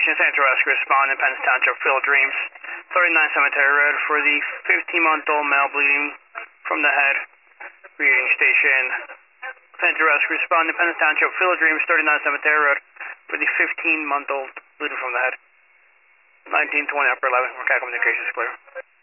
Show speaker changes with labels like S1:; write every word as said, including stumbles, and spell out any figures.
S1: Communications, Santa Rescue respond, Independence Township, Field Dreams, thirty-nine Cemetery Road for the fifteen-month-old male bleeding from the head. Reading station, Santa Rescue respond, Independence Township, Field Dreams, thirty-nine Cemetery Road for the fifteen-month-old bleeding from the head. nineteen twenty, upper eleven, Communications clear.